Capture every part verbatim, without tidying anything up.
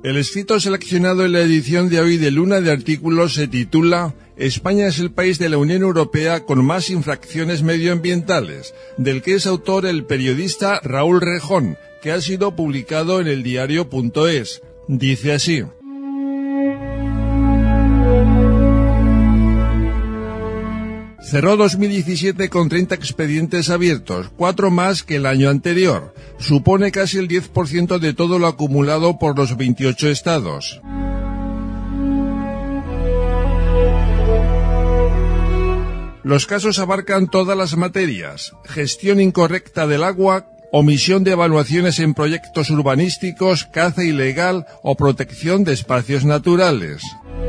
El escrito seleccionado en la edición de hoy de Luna de Artículos se titula «España es el país de la Unión Europea con más infracciones medioambientales», del que es autor el periodista Raúl Rejón, que ha sido publicado en el diario punto es. Dice así: cerró dos mil diecisiete con treinta expedientes abiertos, cuatro más que el año anterior. Supone casi el diez por ciento de todo lo acumulado por los veintiocho estados. Los casos abarcan todas las materias: gestión incorrecta del agua, omisión de evaluaciones en proyectos urbanísticos, caza ilegal o protección de espacios naturales.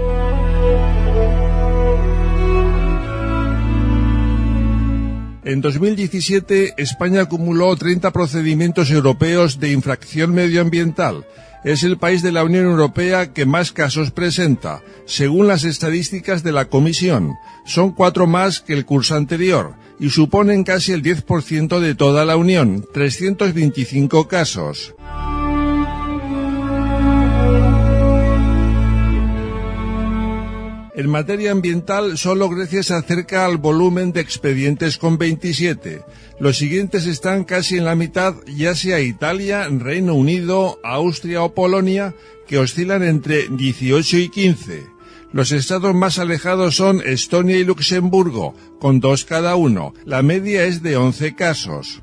En dos mil diecisiete, España acumuló treinta procedimientos europeos de infracción medioambiental. Es el país de la Unión Europea que más casos presenta, según las estadísticas de la Comisión. Son cuatro más que el curso anterior y suponen casi el diez por ciento de toda la Unión, trescientos veinticinco casos. En materia ambiental, solo Grecia se acerca al volumen de expedientes con veintisiete. Los siguientes están casi en la mitad, ya sea Italia, Reino Unido, Austria o Polonia, que oscilan entre dieciocho y quince. Los estados más alejados son Estonia y Luxemburgo, con dos cada uno. La media es de once casos.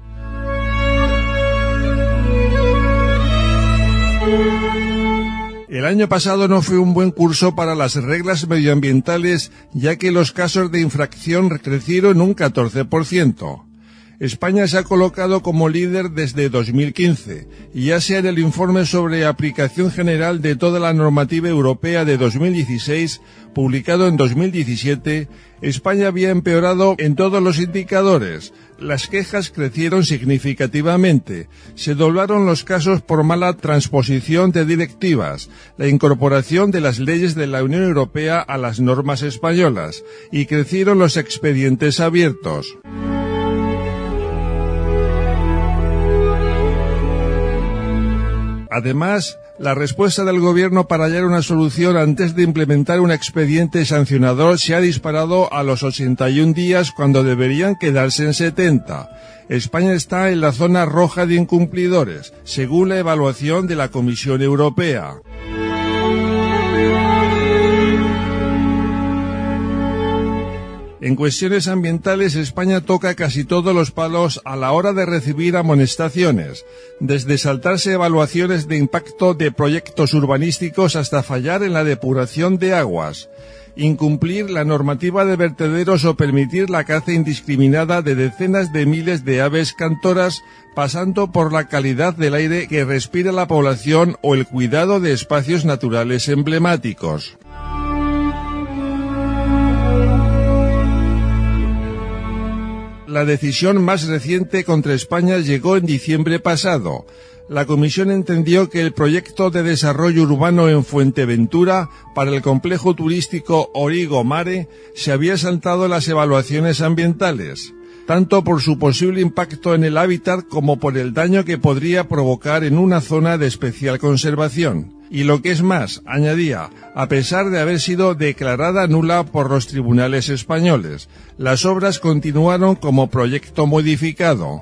El año pasado no fue un buen curso para las reglas medioambientales, ya que los casos de infracción crecieron un catorce por ciento. España se ha colocado como líder desde dos mil quince, y ya sea en el informe sobre aplicación general de toda la normativa europea de dos mil dieciséis, publicado en dos mil diecisiete, España había empeorado en todos los indicadores. Las quejas crecieron significativamente, se doblaron los casos por mala transposición de directivas, la incorporación de las leyes de la Unión Europea a las normas españolas, y crecieron los expedientes abiertos. Además, la respuesta del gobierno para hallar una solución antes de implementar un expediente sancionador se ha disparado a los ochenta y un días cuando deberían quedarse en setenta. España está en la zona roja de incumplidores, según la evaluación de la Comisión Europea. En cuestiones ambientales, España toca casi todos los palos a la hora de recibir amonestaciones, desde saltarse evaluaciones de impacto de proyectos urbanísticos hasta fallar en la depuración de aguas, incumplir la normativa de vertederos o permitir la caza indiscriminada de decenas de miles de aves cantoras, pasando por la calidad del aire que respira la población o el cuidado de espacios naturales emblemáticos. La decisión más reciente contra España llegó en diciembre pasado. La Comisión entendió que el proyecto de desarrollo urbano en Fuenteventura para el complejo turístico Origo Mare se había saltado las evaluaciones ambientales, tanto por su posible impacto en el hábitat como por el daño que podría provocar en una zona de especial conservación. Y lo que es más, añadía, a pesar de haber sido declarada nula por los tribunales españoles, las obras continuaron como proyecto modificado.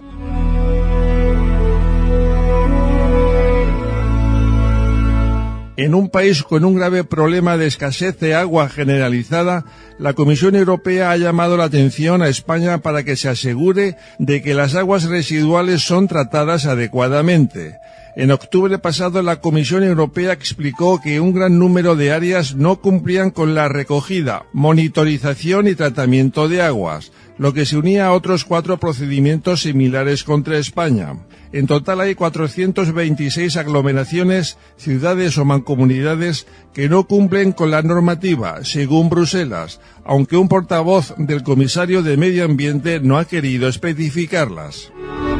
En un país con un grave problema de escasez de agua generalizada, la Comisión Europea ha llamado la atención a España para que se asegure de que las aguas residuales son tratadas adecuadamente. En octubre pasado, la Comisión Europea explicó que un gran número de áreas no cumplían con la recogida, monitorización y tratamiento de aguas, lo que se unía a otros cuatro procedimientos similares contra España. En total hay cuatrocientas veintiséis aglomeraciones, ciudades o mancomunidades que no cumplen con la normativa, según Bruselas, aunque un portavoz del comisario de Medio Ambiente no ha querido especificarlas.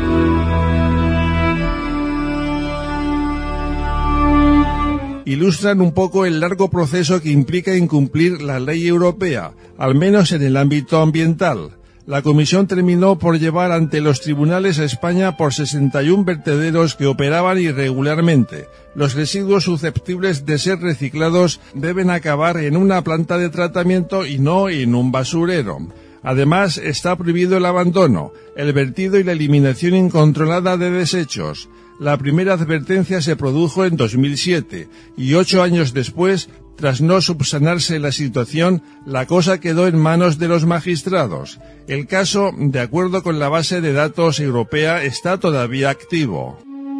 Ilustran un poco el largo proceso que implica incumplir la ley europea, al menos en el ámbito ambiental. La comisión terminó por llevar ante los tribunales a España por sesenta y un vertederos que operaban irregularmente. Los residuos susceptibles de ser reciclados deben acabar en una planta de tratamiento y no en un basurero. Además, está prohibido el abandono, el vertido y la eliminación incontrolada de desechos. La primera advertencia se produjo en dos mil siete y ocho años después, tras no subsanarse la situación, la cosa quedó en manos de los magistrados. El caso, de acuerdo con la base de datos europea, está todavía activo.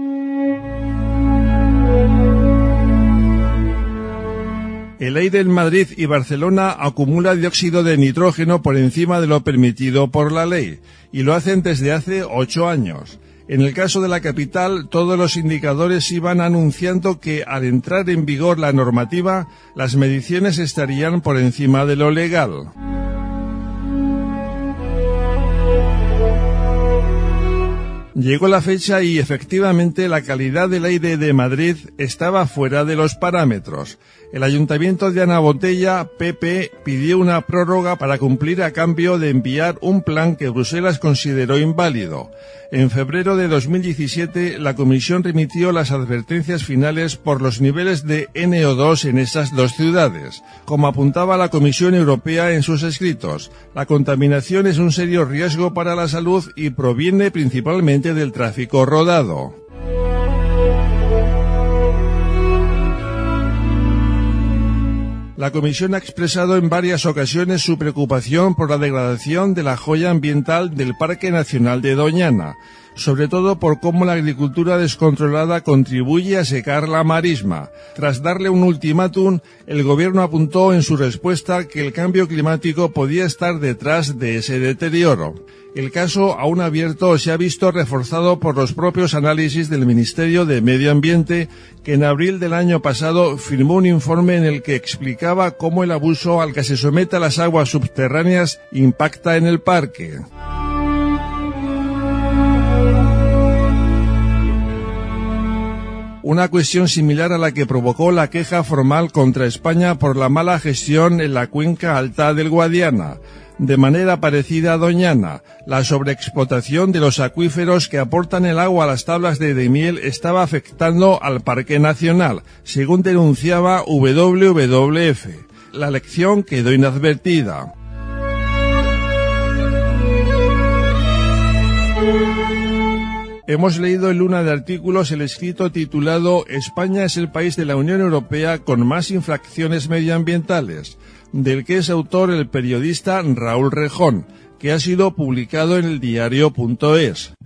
El aire en Madrid y Barcelona acumula dióxido de nitrógeno por encima de lo permitido por la ley, y lo hacen desde hace ocho años. En el caso de la capital, todos los indicadores iban anunciando que, al entrar en vigor la normativa, las mediciones estarían por encima de lo legal. Llegó la fecha y, efectivamente, la calidad del aire de Madrid estaba fuera de los parámetros. El Ayuntamiento de Ana Botella, P P, pidió una prórroga para cumplir a cambio de enviar un plan que Bruselas consideró inválido. En febrero de dos mil diecisiete, la Comisión remitió las advertencias finales por los niveles de N O dos en esas dos ciudades. Como apuntaba la Comisión Europea en sus escritos, la contaminación es un serio riesgo para la salud y proviene principalmente del tráfico rodado. La Comisión ha expresado en varias ocasiones su preocupación por la degradación de la joya ambiental del Parque Nacional de Doñana, sobre todo por cómo la agricultura descontrolada contribuye a secar la marisma. Tras darle un ultimátum, el Gobierno apuntó en su respuesta que el cambio climático podía estar detrás de ese deterioro. El caso, aún abierto, se ha visto reforzado por los propios análisis del Ministerio de Medio Ambiente, que en abril del año pasado firmó un informe en el que explicaba cómo el abuso al que se somete a las aguas subterráneas impacta en el parque. Una cuestión similar a la que provocó la queja formal contra España por la mala gestión en la cuenca alta del Guadiana. De manera parecida a Doñana, la sobreexplotación de los acuíferos que aportan el agua a las tablas de Daimiel estaba afectando al Parque Nacional, según denunciaba W W F. La lección quedó inadvertida. Hemos leído en Luna de Artículos el escrito titulado «España es el país de la Unión Europea con más infracciones medioambientales», del que es autor el periodista Raúl Rejón, que ha sido publicado en el diario punto es.